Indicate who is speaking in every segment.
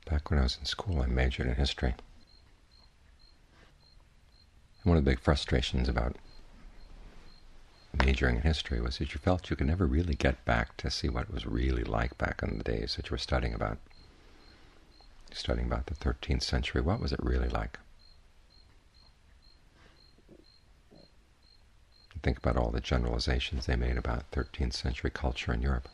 Speaker 1: Back when I was in school, I majored in history. And one of the big frustrations about majoring in history was that you felt you could never really get back to see what it was really like back in the days that you were studying about. Studying about the 13th century, what was it really like? Think about all the generalizations they made about 13th century culture in Europe.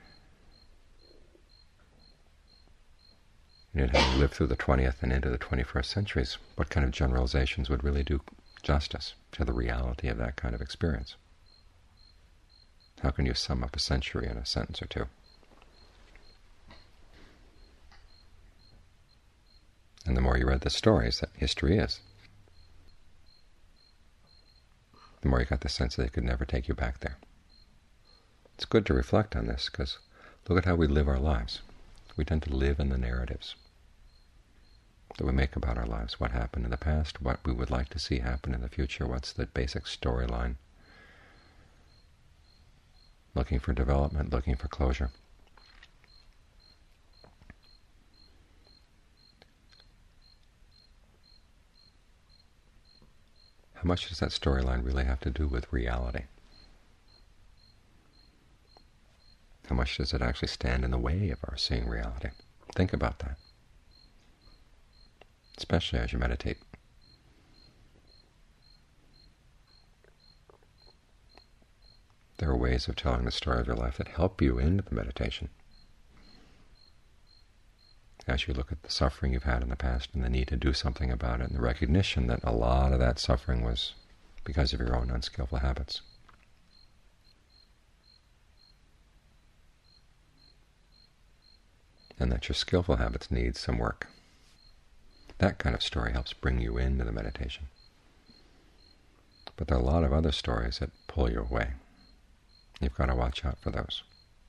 Speaker 1: And having lived through the 20th and into the 21st centuries, what kind of generalizations would really do justice to the reality of that kind of experience? How can you sum up a century in a sentence or two? And the more you read the stories that history is, the more you got the sense that it could never take you back there. It's good to reflect on this, because look at how we live our lives. We tend to live in the narratives that we make about our lives, what happened in the past, what we would like to see happen in the future, what's the basic storyline, looking for development, looking for closure. How much does that storyline really have to do with reality? How much does it actually stand in the way of our seeing reality? Think about that, especially as you meditate. There are ways of telling the story of your life that help you into the meditation. As you look at the suffering you've had in the past and the need to do something about it, and the recognition that a lot of that suffering was because of your own unskillful habits. And that your skillful habits need some work. That kind of story helps bring you into the meditation. But there are a lot of other stories that pull you away. You've got to watch out for those.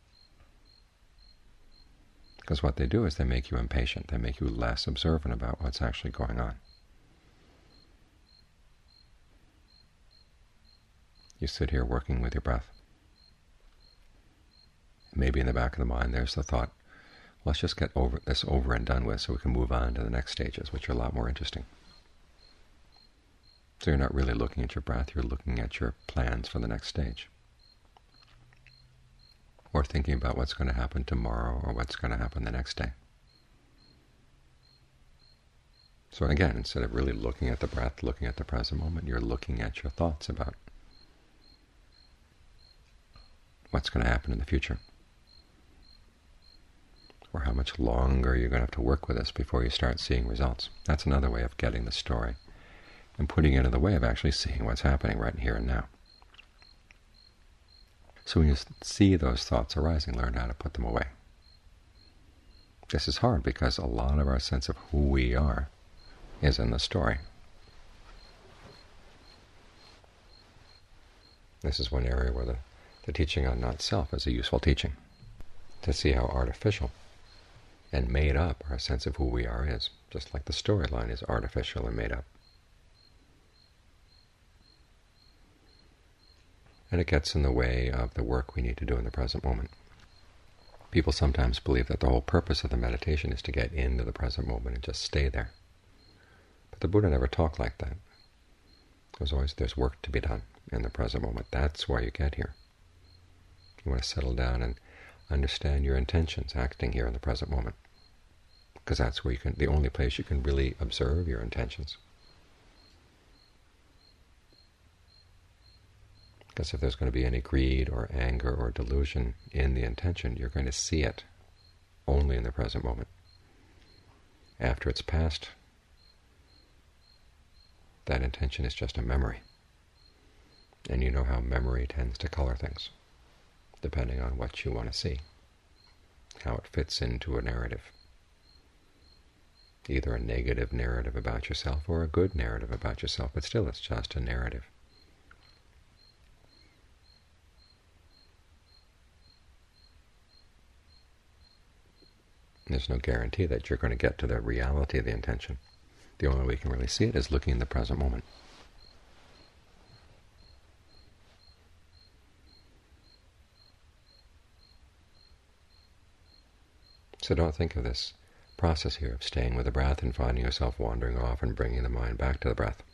Speaker 1: Because what they do is they make you impatient. They make you less observant about what's actually going on. You sit here working with your breath. Maybe in the back of the mind there's the thought, let's just get this over and done with so we can move on to the next stages, which are a lot more interesting. So you're not really looking at your breath, you're looking at your plans for the next stage. Or thinking about what's going to happen tomorrow or what's going to happen the next day. So again, instead of really looking at the breath, looking at the present moment, you're looking at your thoughts about what's going to happen in the future, or how much longer you're going to have to work with this before you start seeing results. That's another way of getting the story and putting it into the way of actually seeing what's happening right here and now. So when you see those thoughts arising, learn how to put them away. This is hard because a lot of our sense of who we are is in the story. This is one area where the teaching on not-self is a useful teaching, to see how artificial and made up our sense of who we are is, just like the storyline is artificial and made up. And it gets in the way of the work we need to do in the present moment. People sometimes believe that the whole purpose of the meditation is to get into the present moment and just stay there. But the Buddha never talked like that. There's work to be done in the present moment. That's why you get here. You want to settle down and understand your intentions acting here in the present moment, because that's where the only place you can really observe your intentions. Because if there's going to be any greed or anger or delusion in the intention, you're going to see it only in the present moment. After it's passed, that intention is just a memory. And you know how memory tends to color things, depending on what you want to see, how it fits into a narrative. Either a negative narrative about yourself or a good narrative about yourself, but still it's just a narrative. There's no guarantee that you're going to get to the reality of the intention. The only way you can really see it is looking in the present moment. So don't think of this process here of staying with the breath and finding yourself wandering off and bringing the mind back to the breath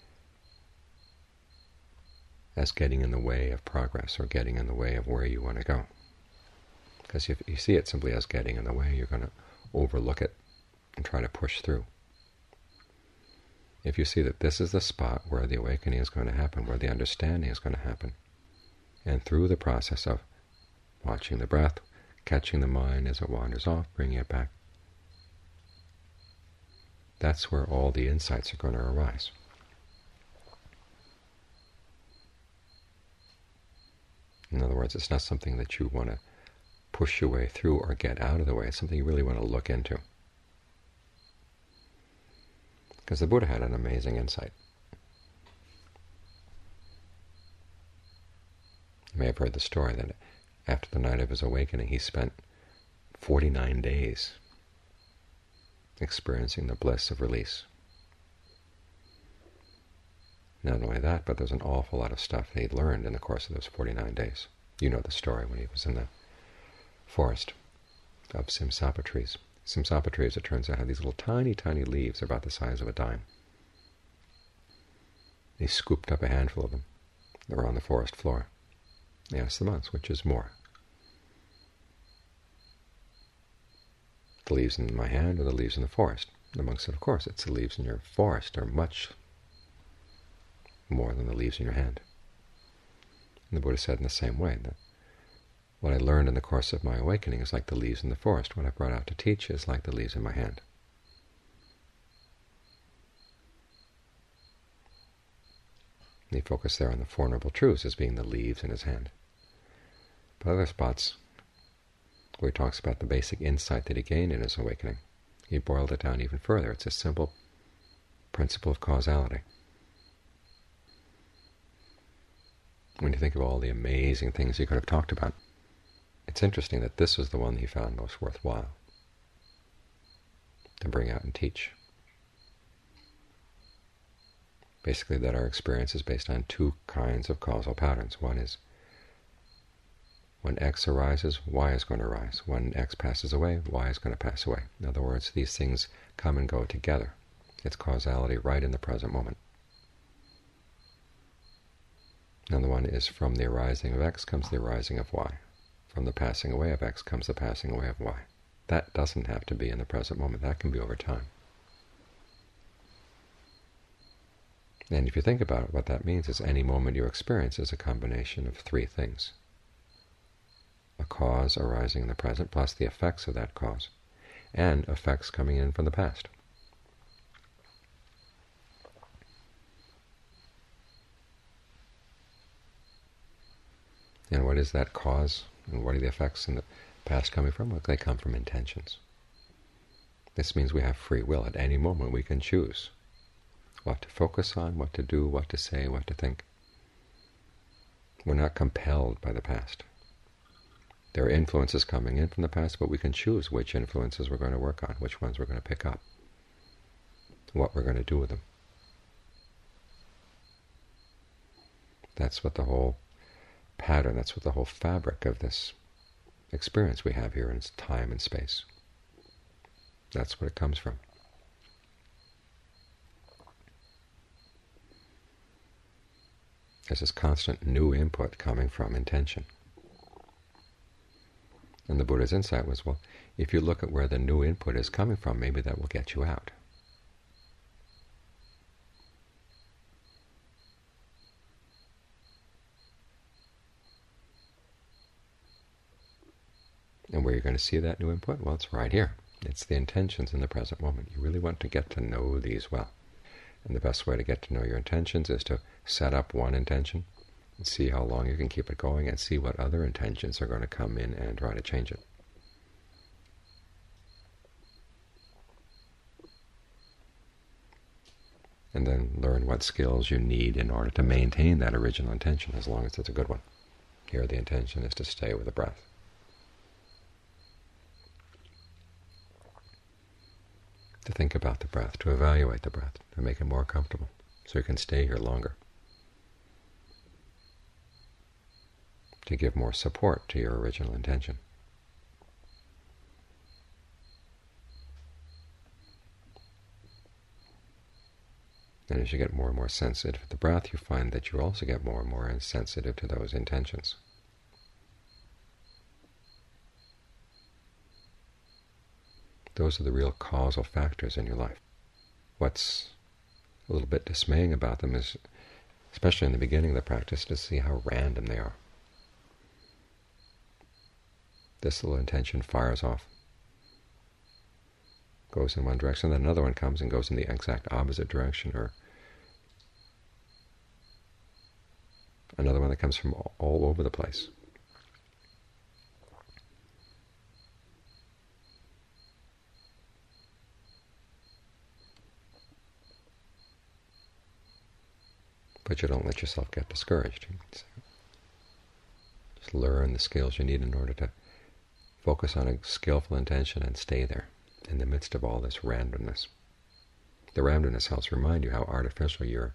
Speaker 1: as getting in the way of progress or getting in the way of where you want to go. Because if you see it simply as getting in the way, you're going to overlook it and try to push through. If you see that this is the spot where the awakening is going to happen, where the understanding is going to happen, and through the process of watching the breath, catching the mind as it wanders off, bringing it back, that's where all the insights are going to arise. In other words, it's not something that you want to push your way through or get out of the way. It's something you really want to look into. Because the Buddha had an amazing insight. You may have heard the story that after the night of his awakening, he spent 49 days experiencing the bliss of release. Not only that, but there's an awful lot of stuff that he learned in the course of those 49 days. You know the story when he was in the forest of Simsapa trees. Simsapa trees, it turns out, have these little tiny, tiny leaves about the size of a dime. He scooped up a handful of them. They were on the forest floor. He asked the monks, which is more? The leaves in my hand or the leaves in the forest? The monk said, of course, it's the leaves in your forest are much more than the leaves in your hand. And the Buddha said in the same way that what I learned in the course of my awakening is like the leaves in the forest. What I brought out to teach is like the leaves in my hand. And he focused there on the Four Noble Truths as being the leaves in his hand. But other spots where he talks about the basic insight that he gained in his awakening, he boiled it down even further. It's a simple principle of causality. When you think of all the amazing things he could have talked about, it's interesting that this was the one he found most worthwhile to bring out and teach. Basically, that our experience is based on two kinds of causal patterns. One is when X arises, Y is going to arise. When X passes away, Y is going to pass away. In other words, these things come and go together. It's causality right in the present moment. Another one is from the arising of X comes the arising of Y. From the passing away of X comes the passing away of Y. That doesn't have to be in the present moment. That can be over time. And if you think about it, what that means is any moment you experience is a combination of three things. A cause arising in the present, plus the effects of that cause, and effects coming in from the past. And what is that cause, and what are the effects in the past coming from? Well, they come from intentions. This means we have free will. At any moment we can choose what to focus on, what to do, what to say, what to think. We're not compelled by the past. There are influences coming in from the past, but we can choose which influences we're going to work on, which ones we're going to pick up, what we're going to do with them. That's what the whole pattern, that's what the whole fabric of this experience we have here in time and space. That's what it comes from. There's this constant new input coming from intention. And the Buddha's insight was, well, if you look at where the new input is coming from, maybe that will get you out. And where you're going to see that new input? Well, it's right here. It's the intentions in the present moment. You really want to get to know these well. And the best way to get to know your intentions is to set up one intention and see how long you can keep it going and see what other intentions are going to come in and try to change it. And then learn what skills you need in order to maintain that original intention, as long as it's a good one. Here the intention is to stay with the breath. To think about the breath, to evaluate the breath, to make it more comfortable, so you can stay here longer. To give more support to your original intention. And as you get more and more sensitive to the breath, you find that you also get more and more sensitive to those intentions. Those are the real causal factors in your life. What's a little bit dismaying about them is, especially in the beginning of the practice, to see how random they are. This little intention fires off, goes in one direction, then another one comes and goes in the exact opposite direction, or another one that comes from all over the place. But you don't let yourself get discouraged. Just learn the skills you need in order to focus on a skillful intention and stay there in the midst of all this randomness. The randomness helps remind you how artificial your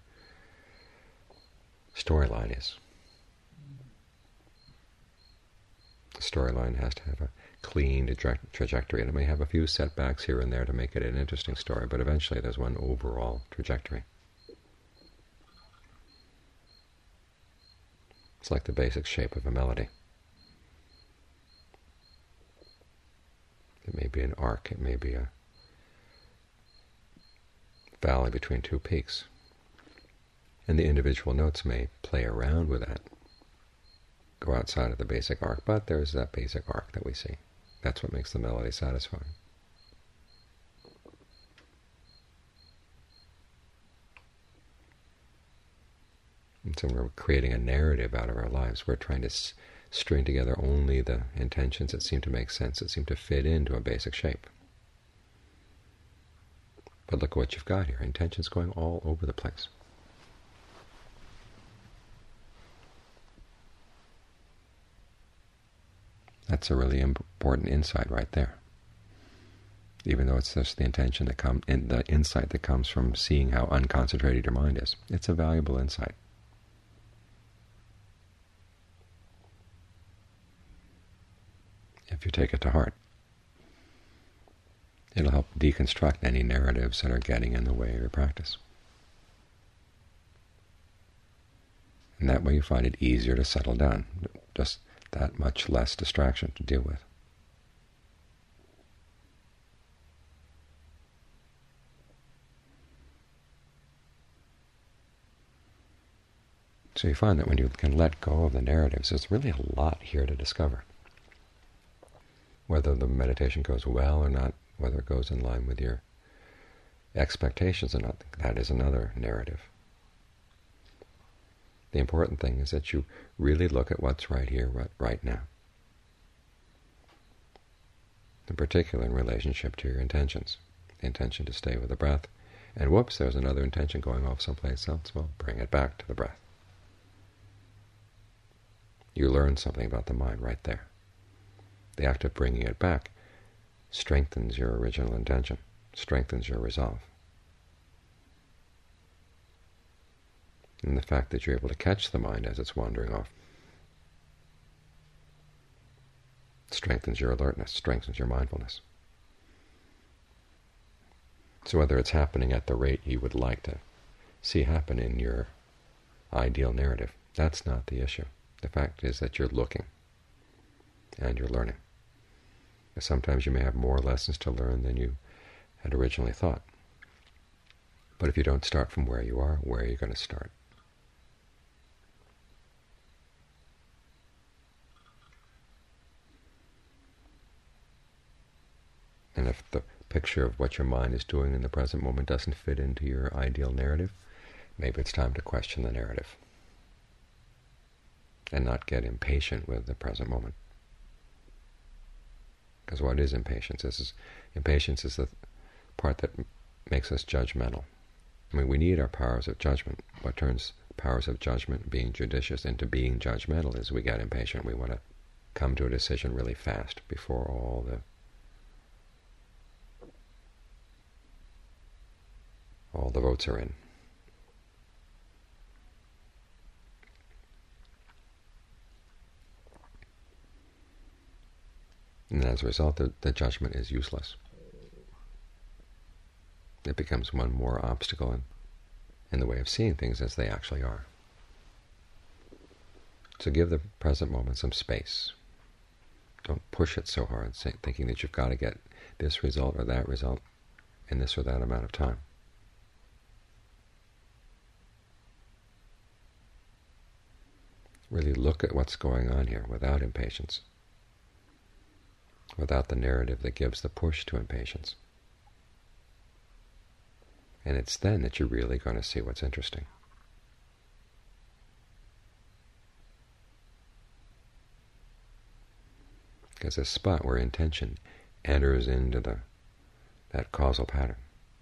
Speaker 1: storyline is. The storyline has to have a clean trajectory, and it may have a few setbacks here and there to make it an interesting story, but eventually there's one overall trajectory. It's like the basic shape of a melody. It may be an arc, it may be a valley between two peaks. And the individual notes may play around with that, go outside of the basic arc, but there's that basic arc that we see. That's what makes the melody satisfying. And so we're creating a narrative out of our lives. We're trying to string together only the intentions that seem to make sense, that seem to fit into a basic shape. But look at what you've got here. Intentions going all over the place. That's a really important insight right there. Even though it's just the intention that comes, the insight that comes from seeing how unconcentrated your mind is. It's a valuable insight. If you take it to heart, it'll help deconstruct any narratives that are getting in the way of your practice. And that way you find it easier to settle down, just that much less distraction to deal with. So you find that when you can let go of the narratives, there's really a lot here to discover. Whether the meditation goes well or not, whether it goes in line with your expectations or not, that is another narrative. The important thing is that you really look at what's right here, right now. In particular, in relationship to your intentions. The intention to stay with the breath. And whoops, there's another intention going off someplace else. Well, bring it back to the breath. You learn something about the mind right there. The act of bringing it back strengthens your original intention, strengthens your resolve. And the fact that you're able to catch the mind as it's wandering off strengthens your alertness, strengthens your mindfulness. So whether it's happening at the rate you would like to see happen in your ideal narrative, that's not the issue. The fact is that you're looking and you're learning. Sometimes you may have more lessons to learn than you had originally thought. But if you don't start from where you are, where are you going to start? And if the picture of what your mind is doing in the present moment doesn't fit into your ideal narrative, maybe it's time to question the narrative and not get impatient with the present moment. Because what is impatience? Impatience is the part that makes us judgmental. I mean, we need our powers of judgment. What turns powers of judgment, being judicious, into being judgmental is we get impatient. We want to come to a decision really fast before all the votes are in. And as a result, the judgment is useless. It becomes one more obstacle in the way of seeing things as they actually are. So give the present moment some space. Don't push it so hard, thinking that you've got to get this result or that result in this or that amount of time. Really look at what's going on here without impatience, without the narrative that gives the push to impatience. And it's then that you're really going to see what's interesting. Because this spot where intention enters into that causal pattern,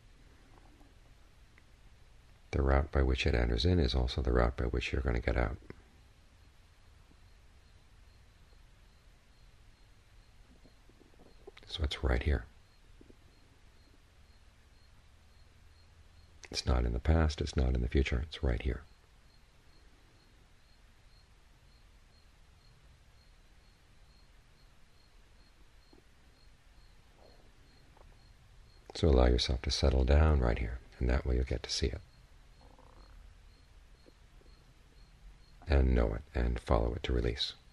Speaker 1: the route by which it enters in is also the route by which you're going to get out. So it's right here. It's not in the past, it's not in the future, it's right here. So allow yourself to settle down right here, and that way you'll get to see it. And know it, and follow it to release.